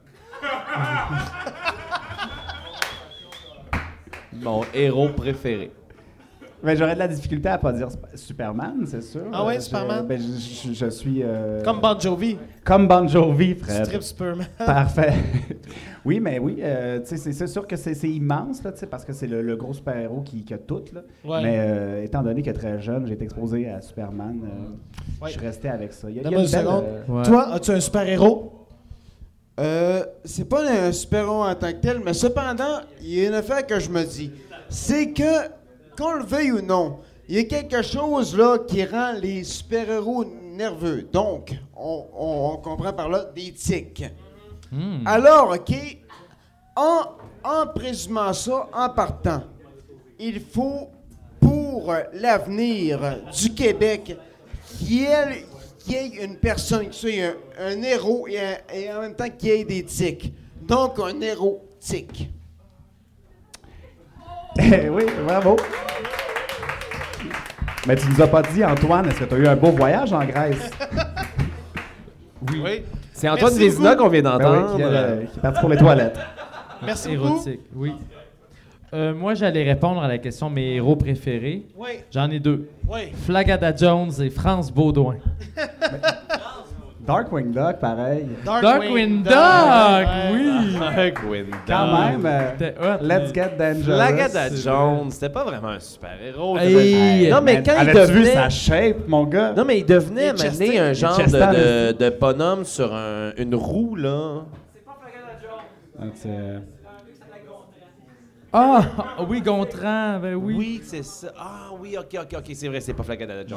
Mon héros préféré. Mais j'aurais de la difficulté à pas dire Sp- Superman, c'est sûr. Ah ouais, Euh, je- Superman? ben, je, je- je suis... euh, Comme Bon Jovi. Comme Bon Jovi, Tu Fred. tripes Superman. Parfait. Oui, mais oui, euh, tu sais, c'est, c'est sûr que c'est, c'est immense, là, tu sais, parce que c'est le, le gros super-héros qui, qui a tout. Là. Ouais. Mais euh, étant donné que très jeune, j'ai été exposé à Superman, euh, Ouais. je suis resté avec ça. Il y a, il y a Donne-moi une une belle, seconde. euh, Ouais. Toi, as-tu un super-héros? Euh, c'est pas un super-héros en tant que tel, mais cependant, il y a une affaire que je me dis. C'est que, qu'on le veuille ou non, il y a quelque chose là qui rend les super-héros nerveux. Donc, on, on- on comprend par là des tics. Mm. Alors, OK, en, en présumant ça, en partant, il faut, pour l'avenir du Québec, qu'il y ait, qu'il y ait une personne qui soit un, un héros et, un- et en même temps qu'il y ait des tics. Donc, un héros tic. oui, bravo. Mais tu nous as pas dit, Antoine, est-ce que tu as eu un beau voyage en Grèce? Oui. C'est Antoine Merci Vézina beaucoup. qu'on vient Ben d'entendre. oui, qui, euh, qui est parti pour les toilettes. Merci beaucoup. Érotique, oui. Euh, moi, j'allais répondre à la question mes héros préférés. Oui, J'en ai deux. oui. Flagada Jones et France Baudouin. Darkwing Duck, pareil. Darkwing Duck, Ouais. oui! Darkwing Duck. Quand même, euh, C'était hot, let's lui. get dangerous. Flagada c'est Jones, c'était pas vraiment un super-héros. Hey, c'était- non, mais Man, quand il avais-tu vu devenait... sa shape, mon gars? Non, mais il devenait à un Les moment donné Chester. un genre Les de, Chester, de, de bonhomme sur un- une roue, là. Donc, c'est- Ah, ah, oui, Gontran, ben oui. Oui, c'est ça. Ah oui, ok, ok, ok, c'est vrai, c'est pas Flagada Jones.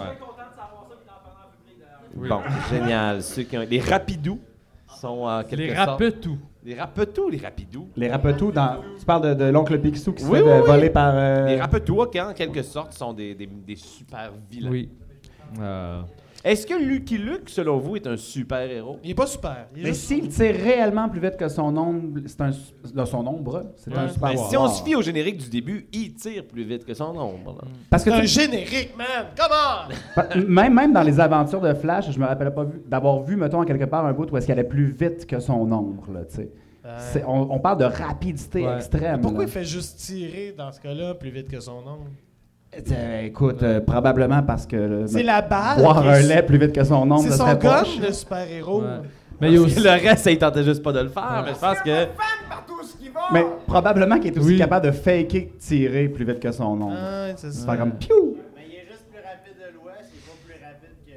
Bon, génial. Ceux qui ont... Les Rapidous sont en quelque Les sorte... Rapetou. Les Rapetous, les Rapidous. Les Rapetous, dans... tu parles de, de l'oncle Picsou qui se Oui, fait oui, euh, oui. voler par... euh, Les Rapetous, ok, en quelque sorte, sont des, des, des super vilains. Oui. Euh, Est-ce que Lucky Luke, selon vous, est un super-héros? Il est pas super. Il est Mais juste- s'il tire réellement plus vite que son ombre, c'est un... su- là, son ombre, c'est un Ouais. super Ben, warrior. si on se fie au générique du début, il tire plus vite que son ombre. là. Parce que C'est un tu sais, générique, man! Come on! pa- même, même dans les aventures de Flash, je me rappelle pas vu- d'avoir vu, mettons, en quelque part, un bout où est-ce qu'il allait plus vite que son ombre, là, tu sais. C'est- On, on parle de rapidité Ouais. extrême. Pourquoi là. il fait juste tirer dans ce cas-là plus vite que son ombre? Euh, écoute, euh, probablement parce que... là, C'est me- la balle. Boire qui un est- lait plus vite que son ombre, C'est ça son serait gun, poche. le super-héros. ouais. Mais il y a aussi... Le reste, ça, il tentait juste pas de le faire, mais je pense que... Partout ce qui va! Mais probablement qu'il est aussi Oui. capable de faker tirer plus vite que son ombre. Ah, c'est Se ça. faire comme piou! Mais il est juste plus rapide de l'ouest, il est pas plus rapide que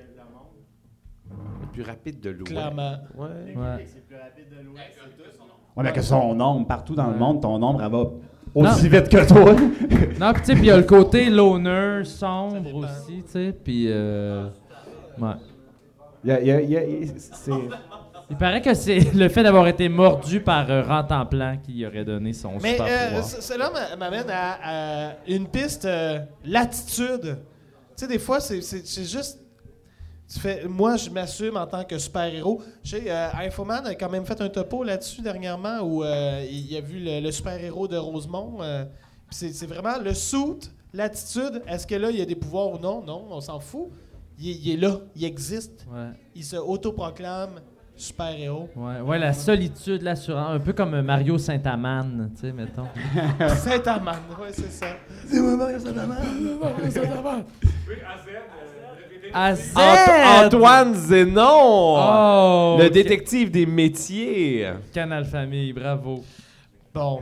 le monde. Le plus rapide de l'eau. Clairement. Ouais. Ouais. C'est plus rapide de l'ouest, c'est tout. Ouais, mais que son ombre, partout dans le Ouais. monde, ton ombre, elle va aussi vite que toi. Non, puis tu sais, puis il y a le côté loner, sombre aussi, tu sais, puis... Euh... Ouais. Il y a- il y a- il y a- il- c'est... Il paraît que c'est le fait d'avoir été mordu par euh, Rantanplan qui lui aurait donné son Mais super euh, pouvoir. c- cela m'a- m'amène à, à une piste, euh, l'attitude. Tu sais, des fois, c'est c'est- c'est juste... Tu fais, moi, je m'assume en tant que super-héros. Je sais, euh, Infoman a quand même fait un topo là-dessus dernièrement où euh, il a vu le, le super-héros de Rosemont. euh, puis c'est c'est vraiment le suit, l'attitude. Est-ce que là, il y a des pouvoirs ou non? Non, on s'en fout. Il, est- il est là, il existe. Ouais. Il se autoproclame super-héros. Ouais, ouais, la solitude, l'assurance, un peu comme Mario Saint-Amand, tu sais, mettons. Saint-Amand, ouais, c'est ça. C'est moi, Mario Saint-Amand. Mario Saint-Amand. Oui, A Z, euh, répétez. À Z! Ant- Antoine Zénon! Oh! Le ok. détective des métiers. Canal Famille, bravo. Bon.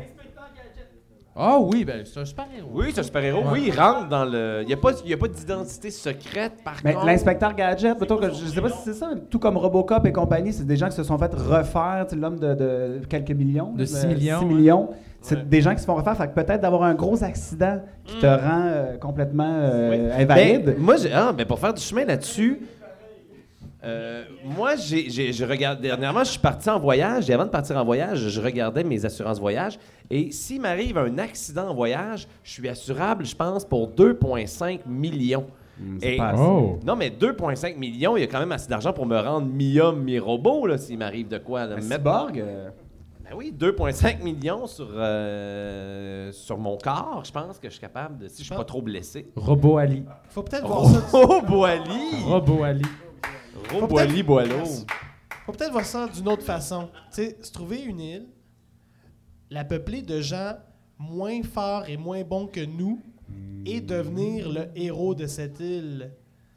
Ah oh, oui, ben c'est un super-héros. Oui, c'est un super-héros. Ouais. Oui, il rentre dans le... Il n'y a pas, il y a pas d'identité secrète, par Mais contre. l'inspecteur Gadget, plutôt que je sais pas si c'est ça, tout comme Robocop et compagnie, c'est des gens qui se sont fait refaire, tu sais, l'homme de, de quelques millions. De euh, six millions, six ouais. millions. C'est Ouais. des gens qui se font refaire. Fait que peut-être d'avoir un gros accident qui te rend euh, complètement euh, Oui. invalide. Ben, moi, j'ai- ah, ben, pour faire du chemin là-dessus, Euh, moi, j'ai, j'ai, je regarde. Dernièrement, je suis parti en voyage. Et avant de partir en voyage, je regardais mes assurances voyage. Et s'il m'arrive un accident en voyage, je suis assurable, je pense, pour deux virgule cinq millions. Hum, c'est Et- pas assez. Oh! Non, mais deux virgule cinq millions, il y a quand même assez d'argent pour me rendre mi-homme, mi-robot, là, s'il m'arrive de quoi. Là, Un me mettre- cyborg, euh, Ben oui, deux virgule cinq millions sur, euh, sur mon corps, je pense que je suis capable de. Si je suis pas trop blessé. Robot Ali. Faut peut-être voir ça. Oh, Boali! Robot Ali. Oh, Boali, Boileau. Faut peut-être voir ça d'une autre façon. Tu sais, se trouver une île, la peupler de gens moins forts et moins bons que nous, et devenir le héros de cette île.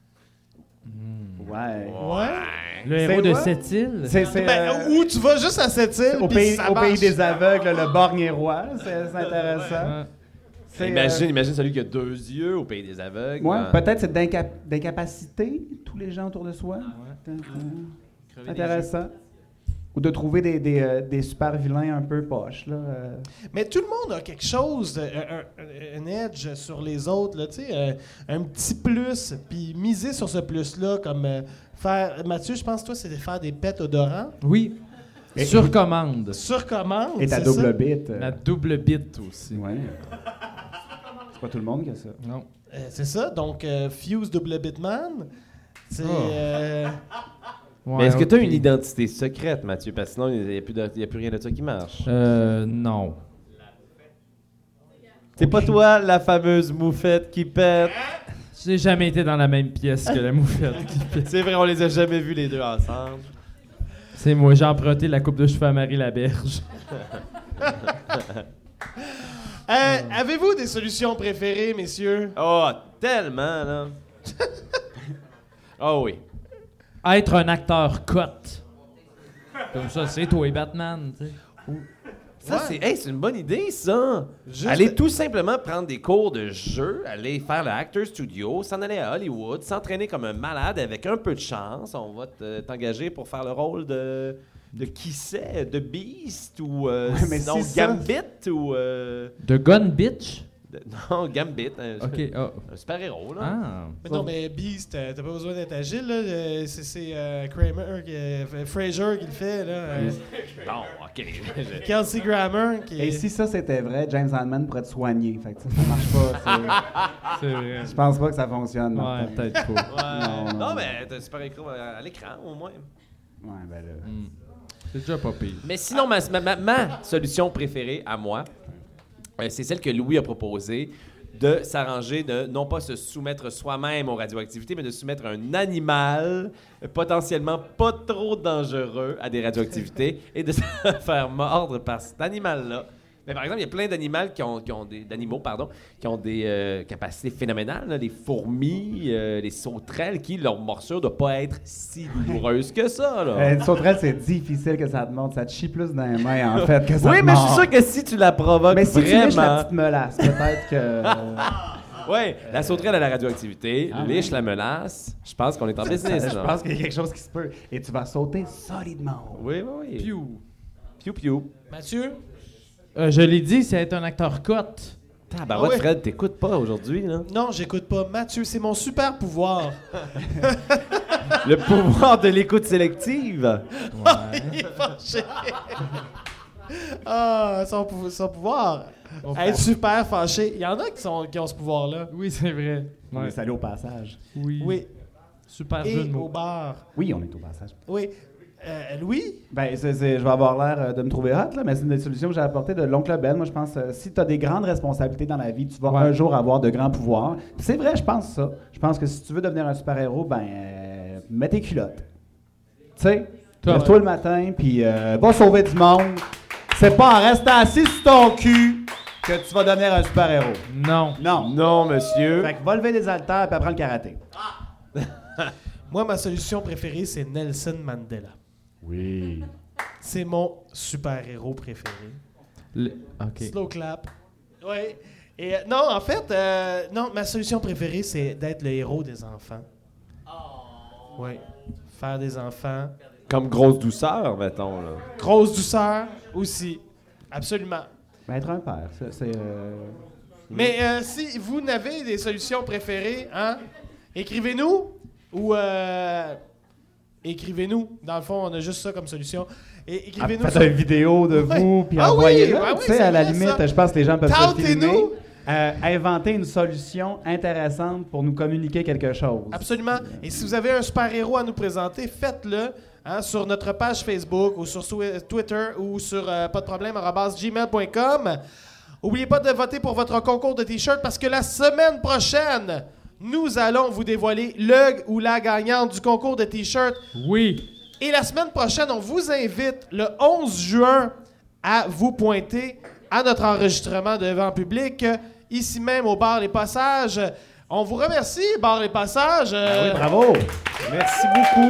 ouais. Ouais. Le C'est héros de quoi? cette île. C'est, c'est, Ben, euh, ou tu vas juste à cette île, au puis pays, ça au pays marche. des aveugles, le borgne est roi. C'est, c'est intéressant. Ouais. C'est, Imagine, euh, imagine celui qui a deux yeux au pays des aveugles. ouais, Ben, peut-être c'est d'incap- d'incapaciter tous les gens autour de soi. Peut-être, euh, intéressant. Ou de trouver des, des, euh, des super vilains un peu poches. Là, euh. Mais tout le monde a quelque chose, euh, un, un- un edge sur les autres, là, tu sais, euh, un petit plus, puis miser sur ce plus-là, comme euh, faire... Mathieu, je pense, toi, c'est de faire des pets odorants Oui. Sur commande. sur commande, Et ta c'est double ça? bite. euh, La double bite aussi. ouais. C'est pas tout le monde qui a ça. Non. Euh, c'est ça, donc euh, Fuse Double Bitman, c'est... Oh. euh, Mais est-ce que tu as ok. une identité secrète, Mathieu? Parce que sinon, il n'y a, plus de- il y a plus rien de ça qui marche. Euh, non. C'est pas toi, la fameuse moufette qui pète. J'ai jamais été dans la même pièce que la moufette qui pète. C'est vrai, on les a jamais vus les deux ensemble. C'est moi, j'ai emprunté la coupe de cheveux à Marie Laberge. euh, avez-vous des solutions préférées, messieurs? Oh, tellement, là. Oh oui. Être un acteur cote. Comme ça, c'est toi et Batman, tu sais. Ça, Ouais. c'est, hey, c'est une bonne idée, ça. Juste- Aller tout simplement prendre des cours de jeu, aller faire le Actor Studio, s'en aller à Hollywood, s'entraîner comme un malade avec un peu de chance. On va te- t'engager pour faire le rôle de, de qui sait, de Beast ou euh, Ouais, mais sinon si ça- Gambit ou... euh, De Gun Bitch? de- non, Gambit, un, Ok, ah. un super-héros, là. Ah. Mais non, mais Beast, euh, t'as pas besoin d'être agile, là. euh, C'est, c'est euh, Kramer, qui, euh, Fraser qui le fait, là. euh, Non, OK. Kelsey Grammer qui... Et si ça c'était vrai, James Hanman pourrait te soigner. Fait que ça, ça marche pas. C'est vrai. c'est- Je pense pas que ça fonctionne. Ouais, Martin. peut-être pas. Ouais. Non, Non, non. mais t'as un super-héros à, à l'écran, au moins. Ouais, ben là. Hmm. C'est déjà pas pire. Mais sinon, ma, ma- ma- ma solution préférée à moi, euh, c'est celle que Louis a proposée, de s'arranger de non pas se soumettre soi-même aux radioactivités, mais de soumettre un animal euh, potentiellement pas trop dangereux à des radioactivités et de se faire mordre par cet animal-là. Mais par exemple, il y a plein d'animaux qui ont, qui ont des d'animaux pardon, qui ont des euh, capacités phénoménales, là, les fourmis, euh, les sauterelles, qui leur morsure ne doit pas être si douloureuse que ça. Là. Euh, une sauterelle, c'est difficile que ça te monte. Ça te chie plus dans les mains, en fait, que ça Oui, te mais je suis mord. sûr que si tu la provoques Mais si tu lèches la vraiment... petite molasse, peut-être que... euh, Oui, la sauterelle à la radioactivité, Ah liche ouais. la menace. Je pense qu'on est en business. je là. pense qu'il y a quelque chose qui se peut. Et tu vas sauter solidement. Oui, oui, oui. Piou. Piou, piou. Mathieu? Euh, je l'ai dit, c'est être un acteur cote. Tabarouette, Ah ouais. Fred, t'écoutes pas aujourd'hui, là? Non, j'écoute pas. Mathieu, c'est mon super pouvoir. Le pouvoir de l'écoute sélective. Il est fâché. Ah, son, pou- son pouvoir. Être super fâché. Il y en a qui, sont, qui ont ce pouvoir-là. Oui, c'est vrai. On Ouais. est salé au passage. Oui. Oui. Super jeu Et de au mots. bar. Oui, on est au passage. Oui. Euh, Louis? Ben, c'est, c'est- je vais avoir l'air euh, de me trouver hot, là, mais c'est une des solutions que j'ai apportées de l'oncle Ben. Moi, je pense euh, si tu as des grandes responsabilités dans la vie, tu vas Ouais. un jour avoir de grands pouvoirs. Puis c'est vrai, je pense ça. Je pense que si tu veux devenir un super-héros, ben, euh, mets tes culottes. Tu sais, Toi, lève-toi ouais. le matin, puis euh, va sauver du monde. C'est pas en restant assis sur ton cul que tu vas devenir un super-héros. Non. Non. Non, monsieur. Fait que va lever des haltères puis apprends le karaté. Moi, ma solution préférée, c'est Nelson Mandela. Oui. C'est mon super-héros préféré. Le- OK. Slow clap. Oui. Et euh, non, en fait, euh, non, ma solution préférée, c'est d'être le héros des enfants. Oui. Faire des enfants. Comme grosse douceur, mettons, là. Grosse douceur aussi. Absolument. Ben, être un père, ça, c'est... euh, Mais euh, si vous n'avez des solutions préférées, hein, écrivez-nous ou euh, écrivez-nous. Dans le fond, on a juste ça comme solution. Et écrivez-nous Faites sur- une vidéo de Ouais. vous, puis Ah oui, envoyez-le. ben oui, tu sais, c'est à la vrai, limite, ça. je pense que les gens peuvent se Tentez-nous. filmer. Euh, inventer une solution intéressante pour nous communiquer quelque chose. Absolument. Et si vous avez un super-héros à nous présenter, faites-le hein, sur notre page Facebook ou sur Swi- Twitter ou sur euh, pas de problème arobase gmail point com. N'oubliez pas de voter pour votre concours de T-shirt parce que la semaine prochaine, nous allons vous dévoiler le ou la gagnante du concours de T-shirt. Oui. Et la semaine prochaine, on vous invite le onze juin à vous pointer à notre enregistrement devant public, euh, ici même au Bar Les Passages. On vous remercie, Bar Les Passages. euh, Ah oui, bravo! Merci beaucoup.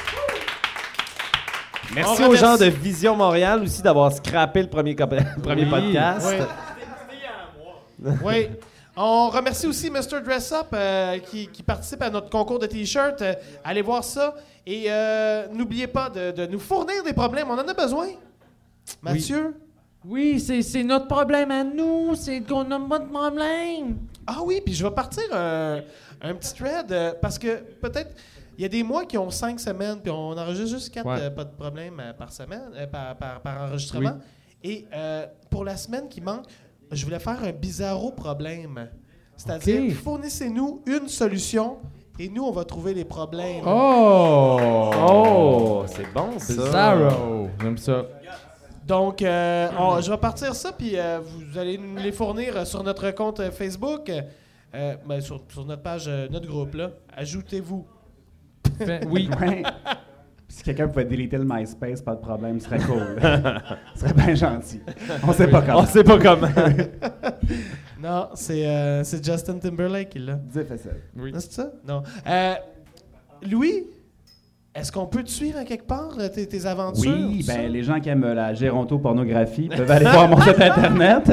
Merci On aux remercie- gens de Vision Montréal aussi d'avoir scrappé le premier, cop- le premier Oui. podcast. Oui. Oui. On remercie aussi mister Dress Up euh, qui, qui participe à notre concours de T-shirts. Euh, allez voir ça. Et euh, n'oubliez pas de, de nous fournir des problèmes. On en a besoin. Mathieu? Oui, c'est, c'est notre problème à nous. C'est qu'on n'a pas de problème. Ah oui, puis je vais partir un, un petit thread euh, parce que peut-être il y a des mois qui ont cinq semaines puis on enregistre juste quatre Ouais. euh, pas de problème euh, par semaine, euh, par, par, par enregistrement. Et euh, pour la semaine qui manque, je voulais faire un bizarro problème. C'est-à-dire, Ok. fournissez-nous une solution et nous, on va trouver les problèmes. Oh! Oh, c'est bon ça. Bizarro. J'aime ça. Donc, euh, on- je vais partir ça, puis euh, vous allez nous les fournir euh, sur notre compte euh, Facebook, euh, ben, sur, sur notre page, euh, notre groupe, là. Ajoutez-vous. Fait- oui. Ouais. Si quelqu'un pouvait déliter le MySpace, pas de problème, ce serait cool. Ce serait bien gentil. On sait pas comment. On sait pas comment. Non, c'est euh, c'est Justin Timberlake qui l'a. Difficile. Oui. Non, c'est ça? Non. Euh, Louis, est-ce qu'on peut te suivre à quelque part, euh, tes, tes aventures? Oui, tout ça? ben les gens qui aiment la gérontopornographie peuvent aller voir mon site internet.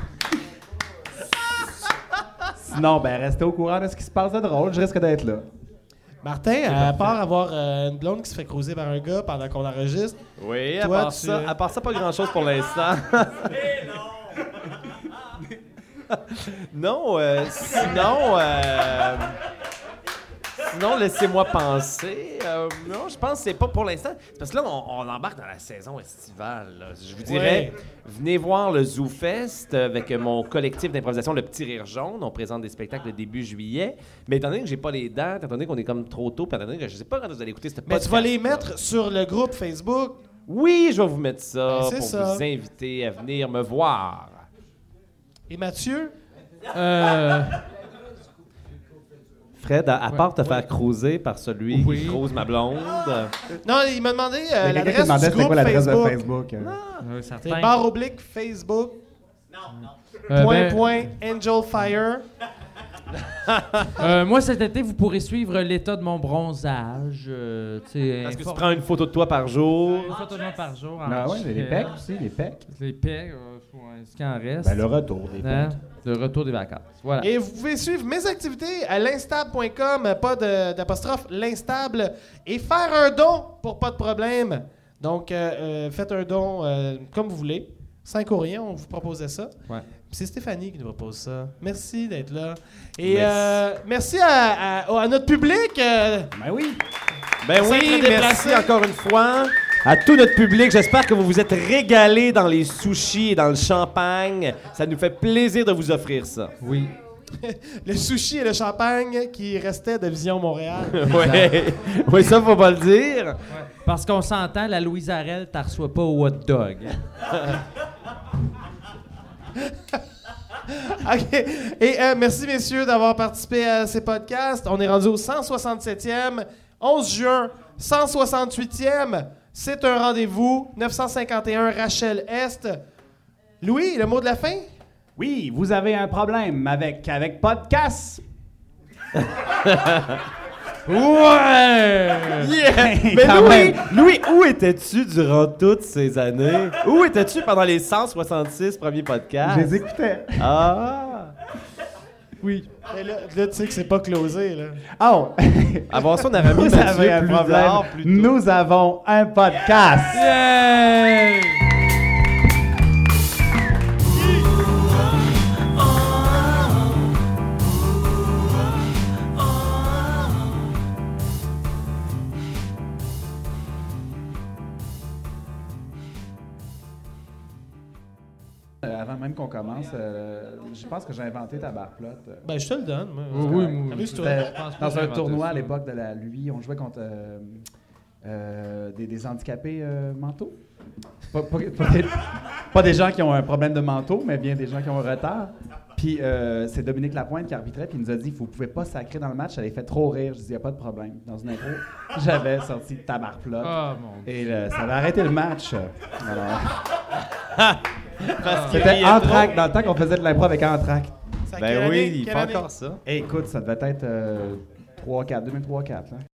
Sinon, ben restez au courant de ce qui se passe de drôle. Je risque d'être là. Martin, à part avoir euh, une blonde qui se fait croiser par un gars pendant qu'on enregistre, Oui, à Toi, part, tu- ça, à part ça, pas grand-chose pour l'instant. non, euh, sinon... euh, Sinon, laissez-moi penser. Euh, non, je pense que c'est pas pour l'instant. C'est parce que là, on, on embarque dans la saison estivale. là. Je vous dirais, Ouais. venez voir le Zoo Fest avec mon collectif d'improvisation Le Petit Rire Jaune. On présente des spectacles le début juillet. Mais étant donné que j'ai pas les dates, étant donné qu'on est comme trop tôt, puis étant donné que je sais pas quand vous allez écouter ce mais podcast. tu vas les mettre sur le groupe Facebook. Oui, je vais vous mettre ça Ben, c'est pour ça. vous inviter à venir me voir. Et Mathieu? Euh, Fred, à, à Ouais, part te ouais. faire cruiser par celui Oui. qui crouse ma blonde. Non, il m'a demandé Il y euh, a quelqu'un qui l'adresse demandait du c'était groupe quoi l'adresse Facebook. de Facebook. euh. euh, C'est certain. barre oblique Facebook. Euh, point ben, point Angel Fire. euh, moi, cet été, vous pourrez suivre l'état de mon bronzage. Euh, tu sais, Est-ce que tu inform- prends une photo de toi par jour? Une photo de moi par jour. en Ah ouais, les chien. pecs aussi, les pecs. Les pecs, euh, ouais, ce qui en reste. Ben le retour des Hein? pecs. Le retour des vacances. Voilà. Et vous pouvez suivre mes activités à l'instable point com, pas de- d'apostrophe, l'instable, et faire un don pour pas de problème. Donc, euh, euh, faites un don euh, comme vous voulez. cinq ou rien, on vous proposait ça. Ouais. Puis c'est Stéphanie qui nous propose ça. Merci d'être là. Et Merci. euh, merci à, à- à notre public. euh, Ben oui. Ben oui, S'être merci déplacé. encore une fois à tout notre public. J'espère que vous vous êtes régalés dans les sushis et dans le champagne. Ça nous fait plaisir de vous offrir ça. Oui. le sushi et le champagne qui restait de Vision Montréal. oui. oui, ça, faut pas le dire. Parce qu'on s'entend, la Louise Arel, t'en reçois pas au hot dog. OK. Et euh, merci, messieurs, d'avoir participé à ces podcasts. On est rendu au cent soixante-septième, onze juin, cent soixante-huitième. C'est un rendez-vous. neuf cent cinquante et un Rachel Est. Louis, le mot de la fin? Oui, vous avez un problème avec, avec podcast. Ouais! Yeah! Mais Quand Louis, même. Louis, où étais-tu durant toutes ces années? Où étais-tu pendant les cent soixante-six premiers podcasts? Je les écoutais. Ah! Oui. Mais là, là, tu sais que c'est pas closé, là. Oh! Avant ça, on avait mis Vous avez Mathieu un plus problème. tard, plus tôt. Nous avons un podcast. Yeah! Euh, avant même qu'on commence, euh, je pense que j'ai inventé ta barplotte. Ben, je te le donne. Moi. Oui, oui, moi, Amuse-toi. C'était je pense pas dans que j'ai un inventé tournoi à ça. l'époque de la Lui, on jouait contre euh, euh, des, des handicapés euh, mentaux. Pas, pas- pas des, pas des gens qui ont un problème de manteau, mais bien des gens qui ont un retard. Puis euh, c'est Dominique Lapointe qui arbitrait, puis il nous a dit vous pouvez pas sacrer dans le match, ça les fait trop rire. Je dis il n'y a pas de problème. Dans une intro, j'avais sorti ta barplotte. Ah, mon Dieu. Et euh, ça avait arrêté le match. Alors, Parce qu'il c'était riait Entracte, dans le temps qu'on faisait de l'impro avec Entracte. C'est à Ben quelle oui, année? il Quelle fait année? encore ça. Et écoute, ça devait être euh, trois quatre, deux mille trois quatre. Là.